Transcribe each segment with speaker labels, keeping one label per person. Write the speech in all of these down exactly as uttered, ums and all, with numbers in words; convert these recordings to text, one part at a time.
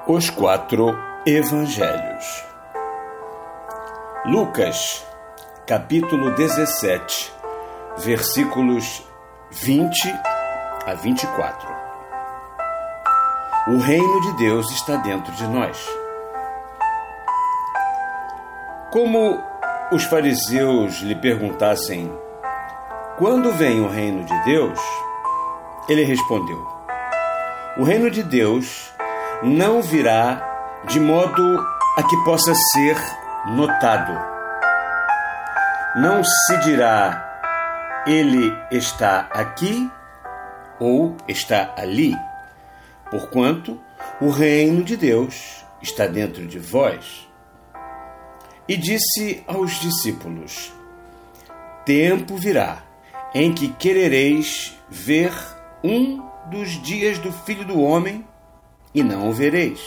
Speaker 1: Os quatro Evangelhos. Lucas, capítulo dezessete, versículos vinte a vinte e quatro. O reino de Deus está dentro de nós. Como os fariseus lhe perguntassem: quando vem o reino de Deus? Ele respondeu: o reino de Deus não virá de modo a que possa ser notado. Não se dirá: ele está aqui ou está ali, porquanto o reino de Deus está dentro de vós. E disse aos discípulos: tempo virá em que querereis ver um dos dias do Filho do Homem e não o vereis.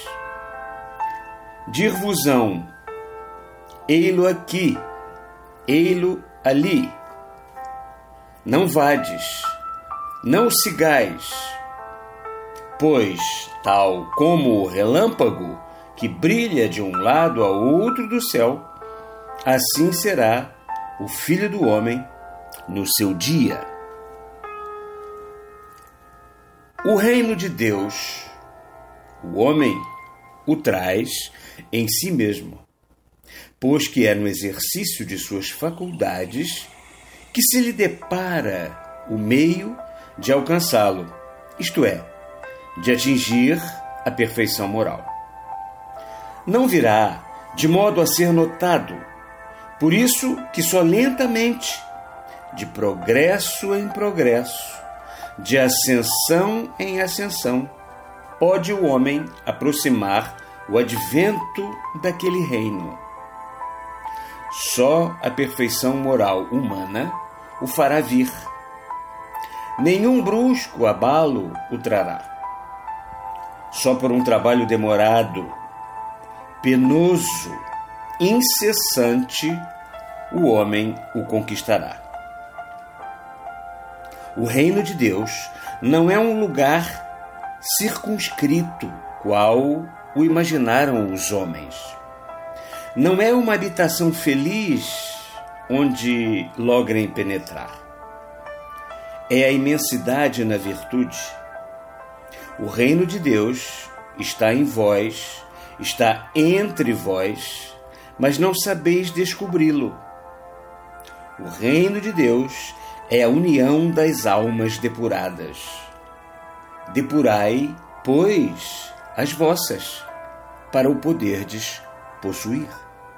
Speaker 1: Dir-vos-ão: ei-lo aqui, ei-lo ali. Não vades, não sigais, pois, tal como o relâmpago que brilha de um lado ao outro do céu, assim será o Filho do Homem no seu dia. O reino de Deus, o homem o traz em si mesmo, pois que é no exercício de suas faculdades que se lhe depara o meio de alcançá-lo, isto é, de atingir a perfeição moral. Não virá de modo a ser notado, por isso que só lentamente, de progresso em progresso, de ascensão em ascensão, pode o homem aproximar o advento daquele reino. Só a perfeição moral humana o fará vir. Nenhum brusco abalo o trará. Só por um trabalho demorado, penoso, incessante, o homem o conquistará. O reino de Deus não é um lugar circunscrito, qual o imaginaram os homens. Não é uma habitação feliz onde logrem penetrar. É a imensidade na virtude. O reino de Deus está em vós, está entre vós, mas não sabeis descobri-lo. O reino de Deus é a união das almas depuradas. Depurai, pois, as vossas, para o poderdes possuir.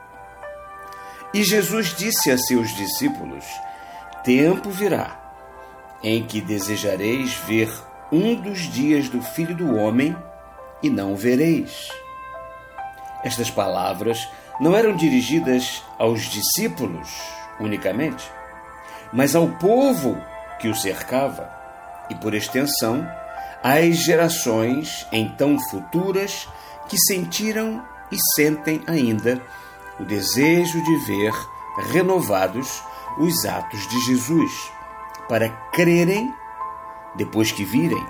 Speaker 1: E Jesus disse a seus discípulos: tempo virá em que desejareis ver um dos dias do Filho do Homem e não o vereis. Estas palavras não eram dirigidas aos discípulos unicamente, mas ao povo que o cercava e, por extensão, às gerações então futuras que sentiram e sentem ainda o desejo de ver renovados os atos de Jesus, para crerem depois que virem.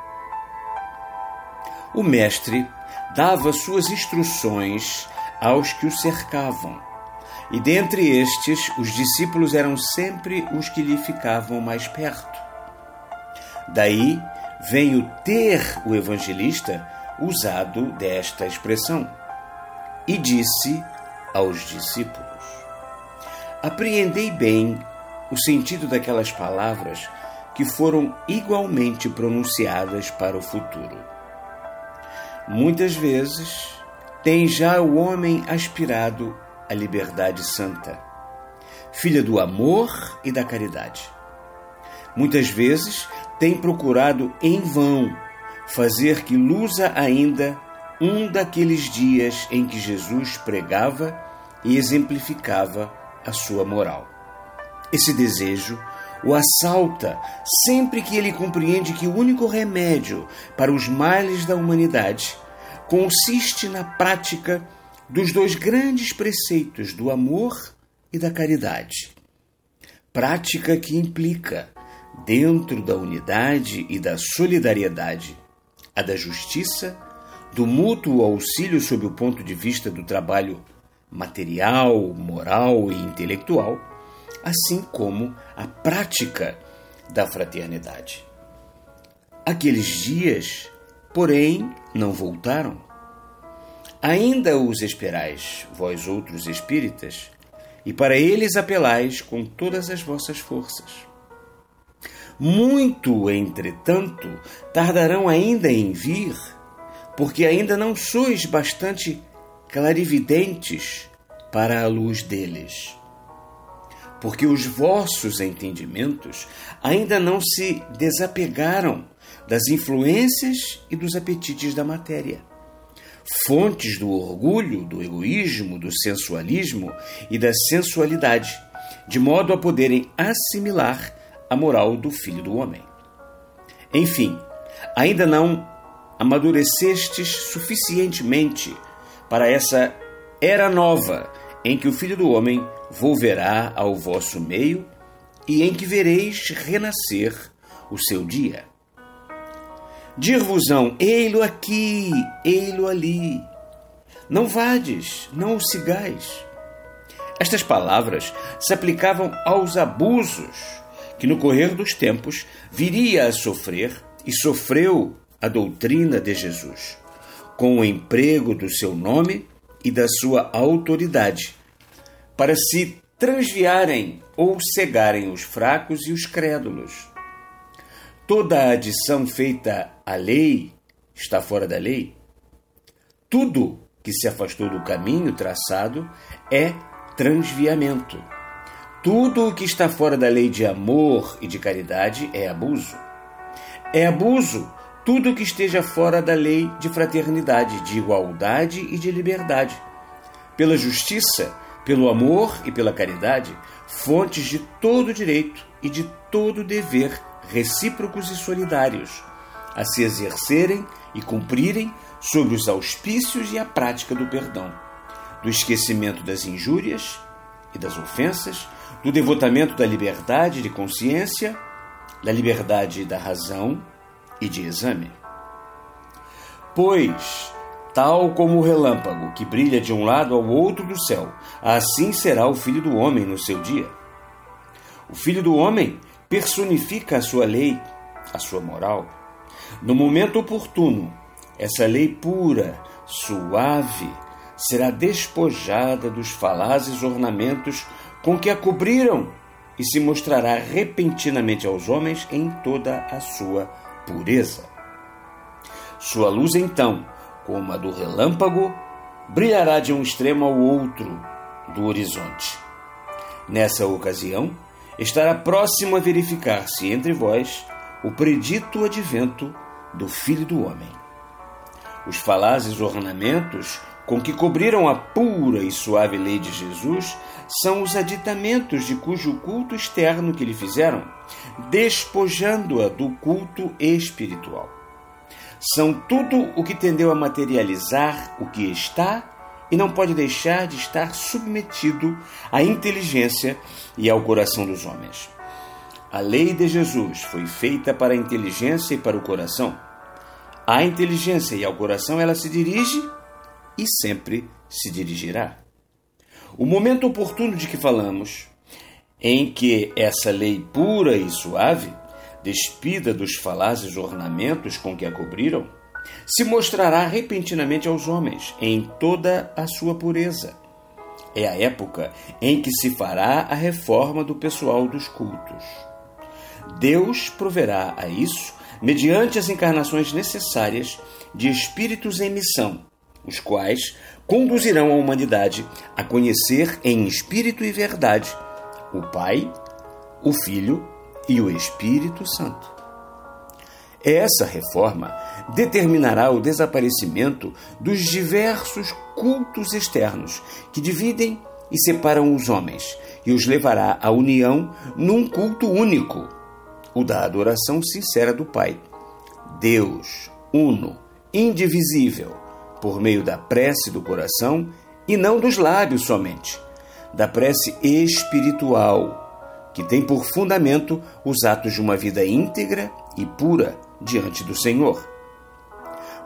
Speaker 1: O Mestre dava suas instruções aos que o cercavam, e dentre estes, os discípulos eram sempre os que lhe ficavam mais perto. Daí vem o ter o evangelista usado desta expressão. E disse aos discípulos. Apreendei bem o sentido daquelas palavras que foram igualmente pronunciadas para o futuro. Muitas vezes tem já o homem aspirado a liberdade santa, filha do amor e da caridade. Muitas vezes tem procurado em vão fazer que luza ainda um daqueles dias em que Jesus pregava e exemplificava a sua moral. Esse desejo o assalta sempre que ele compreende que o único remédio para os males da humanidade consiste na prática dos dois grandes preceitos do amor e da caridade. Prática que implica, dentro da unidade e da solidariedade, a da justiça, do mútuo auxílio sob o ponto de vista do trabalho material, moral e intelectual, assim como a prática da fraternidade. Aqueles dias, porém, não voltaram. Ainda os esperais, vós outros espíritas, e para eles apelais com todas as vossas forças. Muito, entretanto, tardarão ainda em vir, porque ainda não sois bastante clarividentes para a luz deles. Porque os vossos entendimentos ainda não se desapegaram das influências e dos apetites da matéria, fontes do orgulho, do egoísmo, do sensualismo e da sensualidade, de modo a poderem assimilar a moral do Filho do Homem. Enfim, ainda não amadurecestes suficientemente para essa era nova em que o Filho do Homem volverá ao vosso meio e em que vereis renascer o seu dia. Dir-vos-ão, ei-lo aqui, ei-lo ali. Não vades, não o sigais. Estas palavras se aplicavam aos abusos que no correr dos tempos viria a sofrer e sofreu a doutrina de Jesus, com o emprego do seu nome e da sua autoridade, para se transviarem ou cegarem os fracos e os crédulos. Toda a adição feita à lei está fora da lei. Tudo que se afastou do caminho traçado é transviamento. Tudo o que está fora da lei de amor e de caridade é abuso. É abuso tudo o que esteja fora da lei de fraternidade, de igualdade e de liberdade. Pela justiça, pelo amor e pela caridade, fontes de todo direito e de todo dever recíprocos e solidários, a se exercerem e cumprirem sobre os auspícios e a prática do perdão, do esquecimento das injúrias e das ofensas, do devotamento da liberdade de consciência, da liberdade da razão e de exame. Pois, tal como o relâmpago que brilha de um lado ao outro do céu, assim será o Filho do Homem no seu dia. O Filho do Homem personifica a sua lei, a sua moral. No momento oportuno, essa lei pura, suave, será despojada dos falazes ornamentos com que a cobriram e se mostrará repentinamente aos homens em toda a sua pureza. Sua luz, então, como a do relâmpago, brilhará de um extremo ao outro do horizonte. Nessa ocasião, estará próximo a verificar-se entre vós o predito advento do Filho do Homem. Os falazes ornamentos com que cobriram a pura e suave lei de Jesus são os aditamentos de cujo culto externo que lhe fizeram, despojando-a do culto espiritual. São tudo o que tendeu a materializar o que está e não pode deixar de estar submetido à inteligência e ao coração dos homens. A lei de Jesus foi feita para a inteligência e para o coração. À inteligência e ao coração ela se dirige e sempre se dirigirá. O momento oportuno de que falamos, em que essa lei pura e suave, despida dos falazes ornamentos com que a cobriram, se mostrará repentinamente aos homens em toda a sua pureza. É a época em que se fará a reforma do pessoal dos cultos. Deus proverá a isso mediante as encarnações necessárias de espíritos em missão, os quais conduzirão a humanidade a conhecer em espírito e verdade o Pai, o Filho e o Espírito Santo. Essa reforma determinará o desaparecimento dos diversos cultos externos que dividem e separam os homens e os levará à união num culto único, o da adoração sincera do Pai, Deus, uno, indivisível, por meio da prece do coração e não dos lábios somente, da prece espiritual, que tem por fundamento os atos de uma vida íntegra e pura diante do Senhor.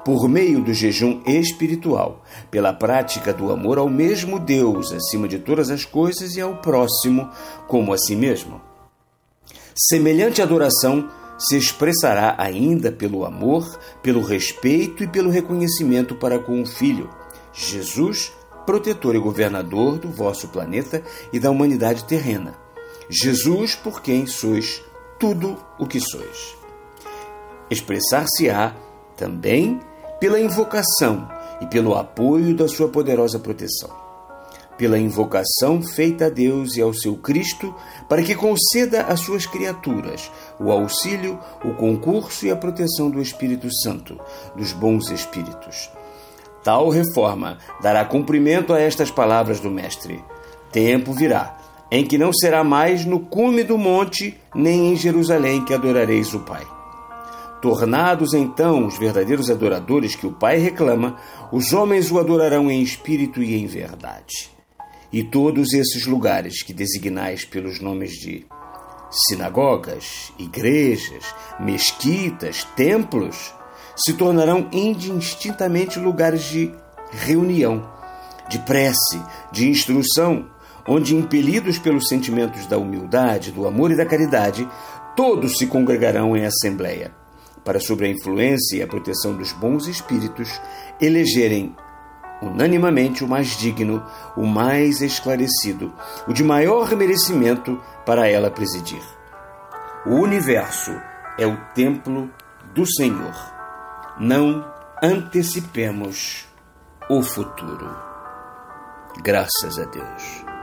Speaker 1: por meio do jejum espiritual, pela prática do amor ao mesmo Deus acima de todas as coisas e ao próximo como a si mesmo. Semelhante adoração se expressará ainda pelo amor, pelo respeito e pelo reconhecimento para com o Filho, Jesus, protetor e governador do vosso planeta e da humanidade terrena. Jesus, por quem sois tudo o que sois. Expressar-se-á também pela invocação e pelo apoio da sua poderosa proteção. Pela invocação feita a Deus e ao seu Cristo, para que conceda às suas criaturas o auxílio, o concurso e a proteção do Espírito Santo, dos bons espíritos. Tal reforma dará cumprimento a estas palavras do Mestre. Tempo virá, em que não será mais no cume do monte, nem em Jerusalém que adorareis o Pai. Tornados então os verdadeiros adoradores que o Pai reclama, os homens o adorarão em espírito e em verdade. E todos esses lugares que designais pelos nomes de sinagogas, igrejas, mesquitas, templos, se tornarão indistintamente lugares de reunião, de prece, de instrução, onde, impelidos pelos sentimentos da humildade, do amor e da caridade, todos se congregarão em assembleia, para, sob a influência e a proteção dos bons espíritos, elegerem unanimamente o mais digno, o mais esclarecido, o de maior merecimento para ela presidir. O universo é o templo do Senhor. Não antecipemos o futuro. Graças a Deus.